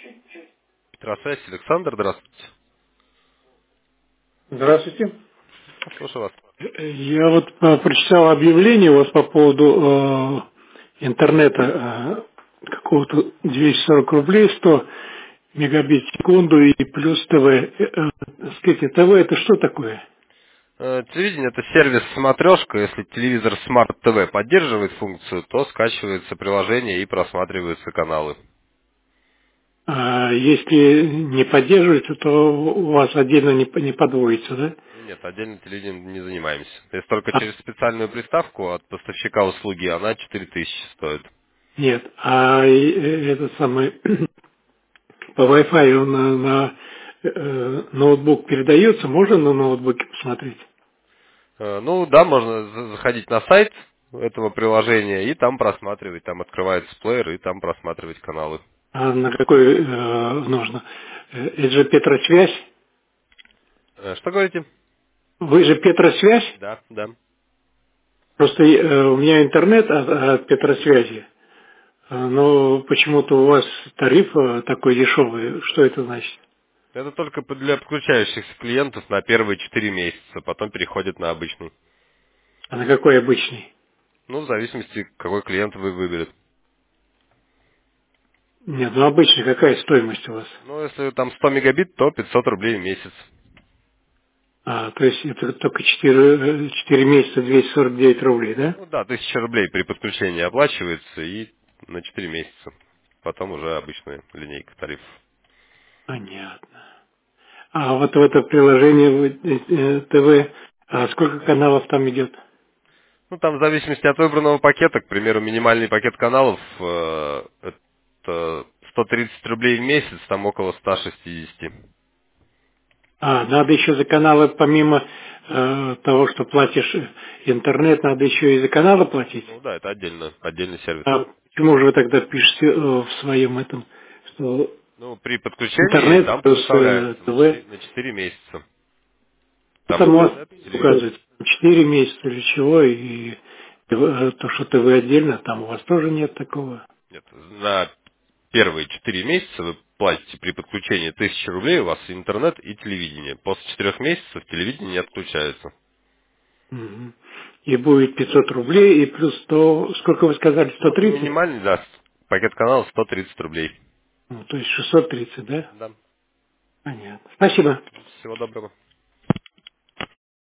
Петросвязь, Александр, здравствуйте. Здравствуйте. Слушаю вас. Я вот прочитал объявление у вас по поводу интернета какого-то 240 рублей, 100 мегабит в секунду и плюс ТВ. Скажите, ТВ это что такое? Телевидение — это сервис «Смотрешка». Если телевизор Smart TV поддерживает функцию, то скачивается приложение и просматриваются каналы. А если не поддерживается, то у вас отдельно не подводится, да? Нет, отдельно телевидением не занимаемся. Если только А, через специальную приставку от поставщика услуги, она 4000 стоит. нет, этот самый по Wi-Fi на ноутбук передается, можно на ноутбуке посмотреть? Ну да, можно заходить на сайт этого приложения и там просматривать. Там открывается плеер и там просматривать каналы. А на какой нужно? Это же Петросвязь. Что говорите? Вы же Петросвязь? Да, да. Просто у меня интернет от Петросвязи. Но почему-то у вас тариф такой дешевый. Что это значит? Это только для подключающихся клиентов на первые 4 месяца, потом переходит на обычный. А на какой обычный? Ну, в зависимости, какой клиент вы выберет. Нет, ну обычный какая стоимость у вас? Ну, если там 100 мегабит, то 500 рублей в месяц. То есть это только 4 месяца 249 рублей, да? Ну да, 1000 рублей при подключении оплачивается и на 4 месяца. Потом уже обычная линейка тарифов. Понятно. А вот в это приложение ТВ, сколько каналов там идет? Ну, там в зависимости от выбранного пакета, к примеру, минимальный пакет каналов это 130 рублей в месяц, там около 160. Надо еще за каналы, помимо того, что платишь интернет, надо еще и за каналы платить. Ну да, это отдельный сервис. А почему же вы тогда пишете в своем этом, что Ну, при подключении интернет там плюс предоставляется на ТВ? 4 месяца. Там Там у вас интернет, телевизор. указывает 4 месяца или чего, и то, что ТВ отдельно, там у вас тоже нет такого. Нет, на первые 4 месяца вы платите при подключении 1000 рублей, у вас интернет и телевидение. После 4 месяцев телевидение не отключается. Мгм. И будет 500 рублей, и плюс 100, сколько вы сказали, Ну, 130? минимальный, да, пакет канала 130 рублей. Ну, то есть 630, да? Да. Понятно. Спасибо. Всего доброго.